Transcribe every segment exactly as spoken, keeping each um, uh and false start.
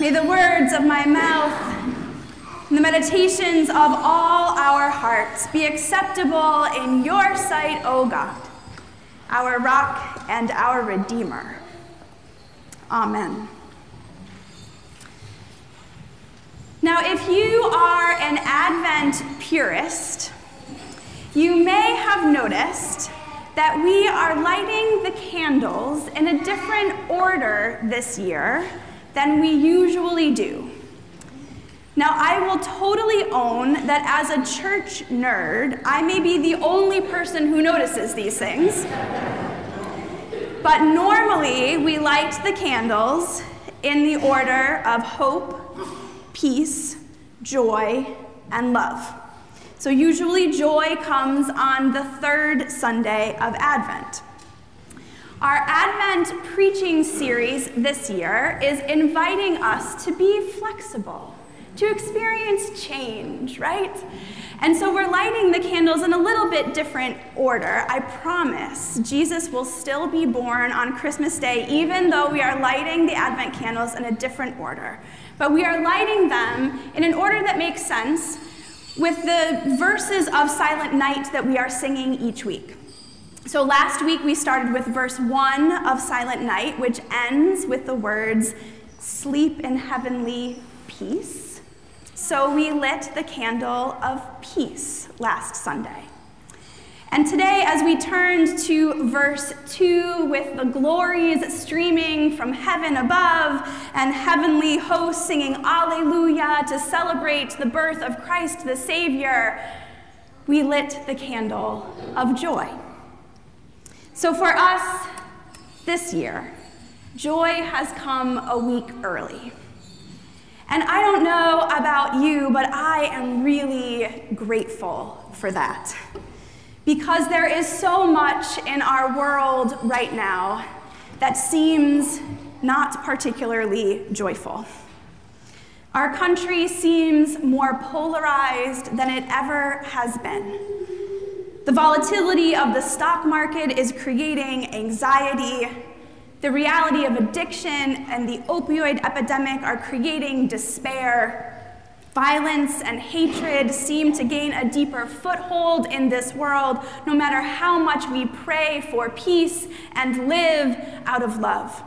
May the words of my mouth and the meditations of all our hearts be acceptable in your sight, O God, our rock and our Redeemer. Amen. Now, if you are an Advent purist, you may have noticed that we are lighting the candles in a different order this year than we usually do. Now, I will totally own that as a church nerd, I may be the only person who notices these things. But normally, we light the candles in the order of hope, peace, joy, and love. So usually joy comes on the third Sunday of Advent. Our Advent preaching series this year is inviting us to be flexible, to experience change, right? And so we're lighting the candles in a little bit different order. I promise Jesus will still be born on Christmas Day, even though we are lighting the Advent candles in a different order. But we are lighting them in an order that makes sense with the verses of Silent Night that we are singing each week. So last week we started with verse one of Silent Night, which ends with the words, "Sleep in heavenly peace." So we lit the candle of peace last Sunday. And today, as we turned to verse two, with the glories streaming from heaven above and heavenly hosts singing Alleluia to celebrate the birth of Christ the Savior, we lit the candle of joy. So for us this year, joy has come a week early. And I don't know about you, but I am really grateful for that. Because there is so much in our world right now that seems not particularly joyful. Our country seems more polarized than it ever has been. The volatility of the stock market is creating anxiety. The reality of addiction and the opioid epidemic are creating despair. Violence and hatred seem to gain a deeper foothold in this world, no matter how much we pray for peace and live out of love.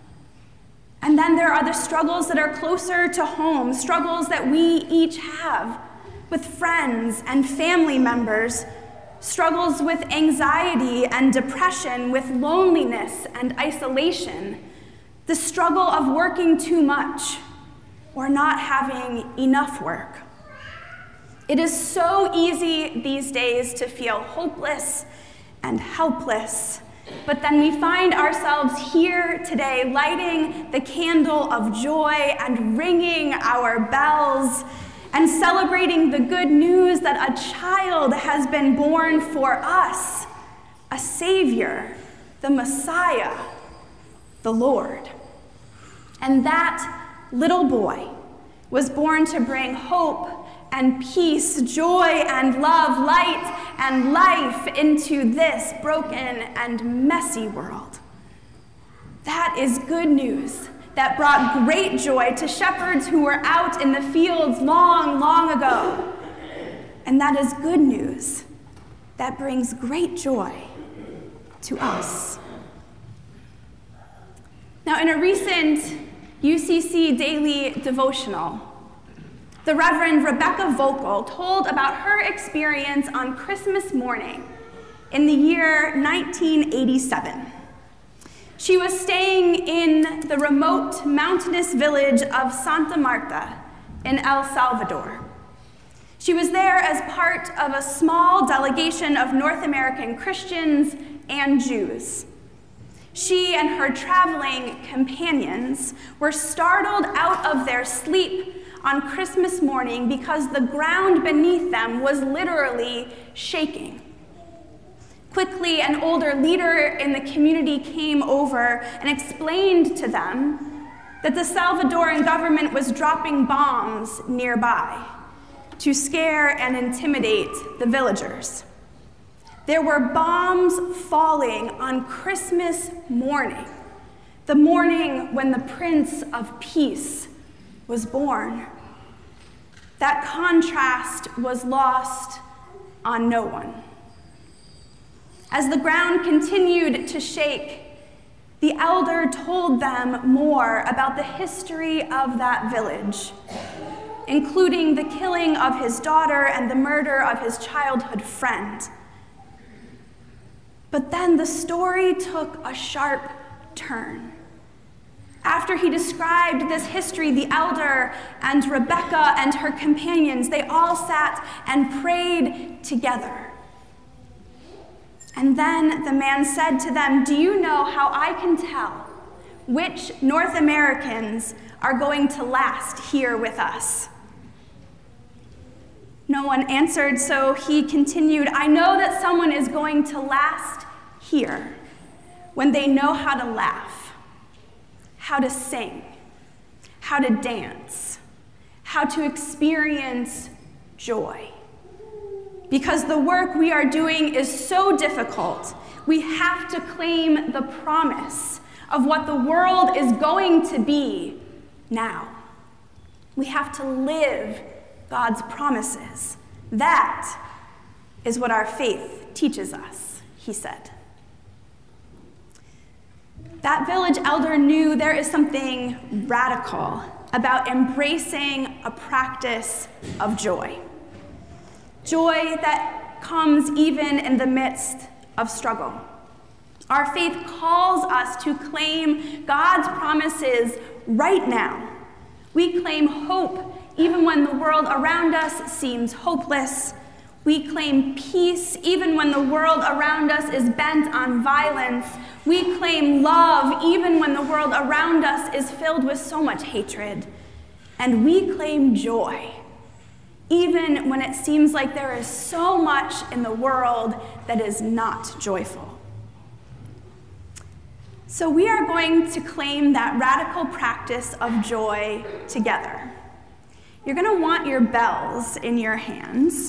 And then there are the struggles that are closer to home, struggles that we each have with friends and family members, struggles with anxiety and depression, with loneliness and isolation, the struggle of working too much, or not having enough work. It is so easy these days to feel hopeless and helpless, but then we find ourselves here today lighting the candle of joy and ringing our bells and celebrating the good news that a child has been born for us, a Savior, the Messiah, the Lord. And that little boy was born to bring hope and peace, joy and love, light and life into this broken and messy world. That is good news that brought great joy to shepherds who were out in the fields long, long ago. And that is good news that brings great joy to us. Now, in a recent U C C Daily Devotional, the Reverend Rebecca Vogel told about her experience on Christmas morning in the year nineteen eighty-seven. She was staying in the remote mountainous village of Santa Marta in El Salvador. She was there as part of a small delegation of North American Christians and Jews. She and her traveling companions were startled out of their sleep on Christmas morning because the ground beneath them was literally shaking. Quickly, an older leader in the community came over and explained to them that the Salvadoran government was dropping bombs nearby to scare and intimidate the villagers. There were bombs falling on Christmas morning, the morning when the Prince of Peace was born. That contrast was lost on no one. As the ground continued to shake, the elder told them more about the history of that village, including the killing of his daughter and the murder of his childhood friend. But then the story took a sharp turn. After he described this history, the elder and Rebecca and her companions, they all sat and prayed together. And then the man said to them, "Do you know how I can tell which North Americans are going to last here with us?" No one answered, so he continued, "I know that someone is going to last here when they know how to laugh, how to sing, how to dance, how to experience joy. Because the work we are doing is so difficult, we have to claim the promise of what the world is going to be now. We have to live God's promises. That is what our faith teaches us," he said. That village elder knew there is something radical about embracing a practice of joy. Joy that comes even in the midst of struggle. Our faith calls us to claim God's promises right now. We claim hope even when the world around us seems hopeless. We claim peace even when the world around us is bent on violence. We claim love even when the world around us is filled with so much hatred. And we claim joy even when it seems like there is so much in the world that is not joyful. So we are going to claim that radical practice of joy together. You're going to want your bells in your hands.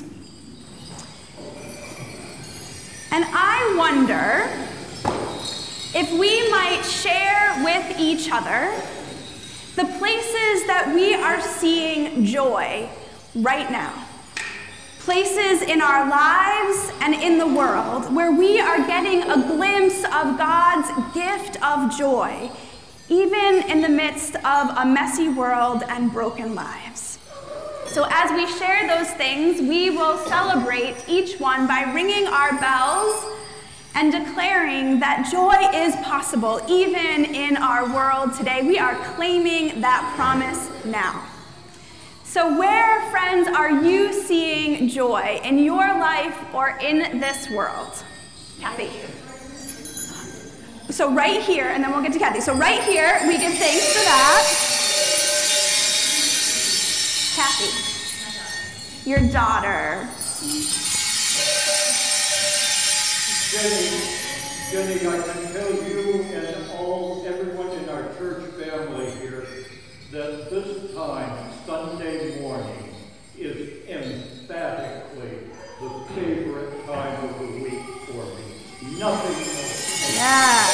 And I wonder if we might share with each other the places that we are seeing joy right now. Places in our lives and in the world where we are getting a glimpse of God's gift of joy, even in the midst of a messy world and broken lives. So as we share those things, we will celebrate each one by ringing our bells and declaring that joy is possible even in our world today. We are claiming that promise now. So where, friends, are you seeing joy in your life or in this world? Kathy. So right here, and then we'll get to Kathy. So right here, we give thanks for that. Kathy, your daughter. Jenny, Jenny, I can tell you and all, everyone in our church family here, that this time, Sunday morning, is emphatically the favorite time of the week for me. Nothing else. Yeah.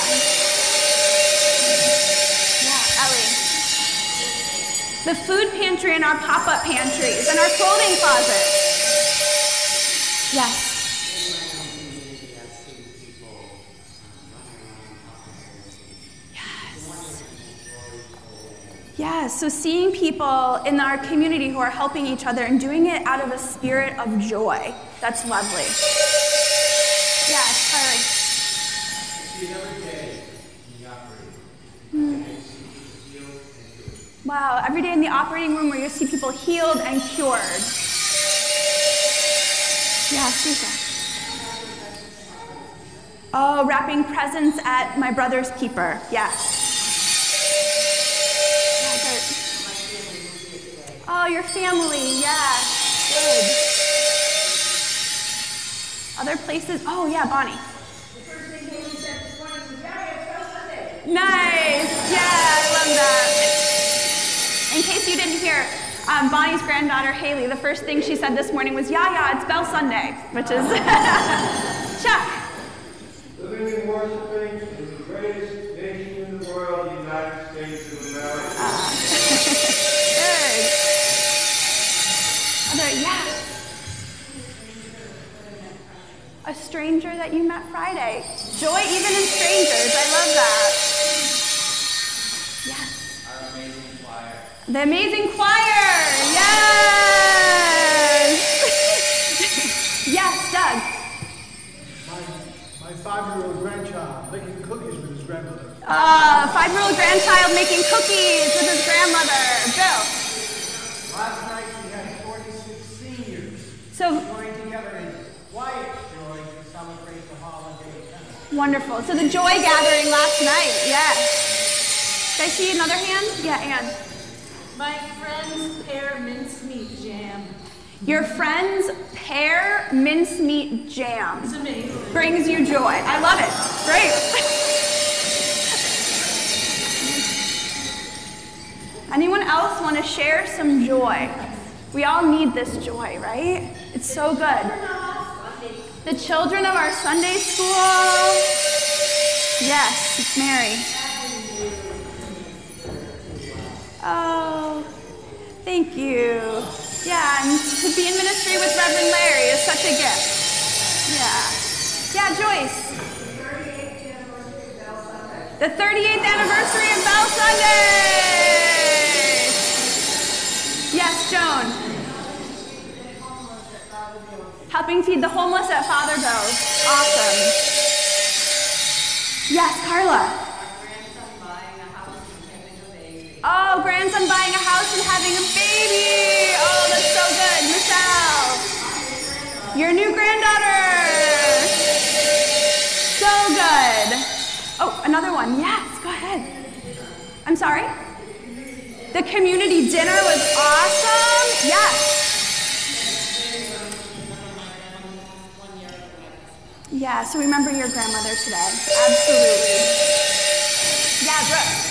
Yeah, Ellie. The food pantry and our pop-up pantries and our clothing closet. Yes. Yeah, so seeing people in our community who are helping each other and doing it out of a spirit of joy, that's lovely. Yes, Harry. See it every day in the operating room. Mm. Wow, every day in the operating room where you see people healed and cured. Yeah, Susan. Oh, wrapping presents at my brother's keeper, yes. Oh, your family, yeah, good. Other places, oh yeah, Bonnie. The first thing Haley said this morning was, yeah, it's Bell Sunday. Nice, yeah, I love that. In case you didn't hear, um, Bonnie's granddaughter, Haley, the first thing she said this morning was, yeah, yeah, it's Bell Sunday, which is, Chuck. Living and worshiping in the greatest nation in the world, the United States of America. Uh, good. stranger that you met Friday. Joy even in strangers. I love that. Yes. Our amazing choir. The amazing choir. Yes. Yes, Doug. My, my five-year-old grandchild making cookies with his grandmother. Uh, five-year-old grandchild making cookies with his grandmother. Bill. Last night we had forty-six seniors So joined together in quiet joy to celebrate the holiday. wonderful. So the joy gathering last night. Yes. Did I see another hand? Yeah, Anne. My friend's pear mincemeat jam. Your friend's pear mincemeat jam It's amazing. brings you joy. I love it. Great. Anyone else want to share some joy? We all need this joy, right? It's so good. The children of our Sunday school. Yes, it's Mary. Oh, thank you. Yeah, and to be in ministry with Reverend Larry is such a gift. Yeah. Yeah, Joyce. The thirty-eighth anniversary of Bell Sunday. Yes, Joan. Helping feed the homeless at Father Bill's. Awesome. Yes, Carla. Oh, grandson buying a house and having a baby. Oh, that's so good. Michelle. Your new granddaughter. So good. Oh, another one. Yes, go ahead. I'm sorry? The community dinner was awesome. Yes. Yeah, so remember your grandmother today. Absolutely. Yeah, Brooke.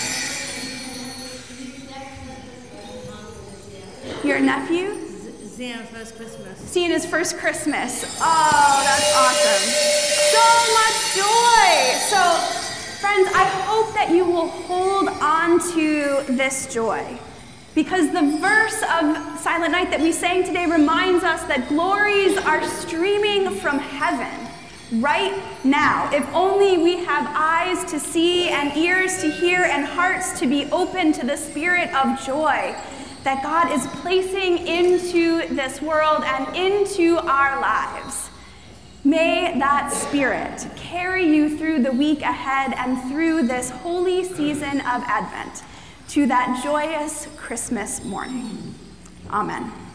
Your nephew? Zian's first Christmas. Seeing his first Christmas. Oh, that's awesome. So much joy. So, friends, I hope that you will hold on to this joy. Because the verse of Silent Night that we sang today reminds us that glories are streaming from heaven right now. If only we have eyes to see and ears to hear and hearts to be open to the spirit of joy that God is placing into this world and into our lives. May that spirit carry you through the week ahead and through this holy season of Advent to that joyous Christmas morning. Amen.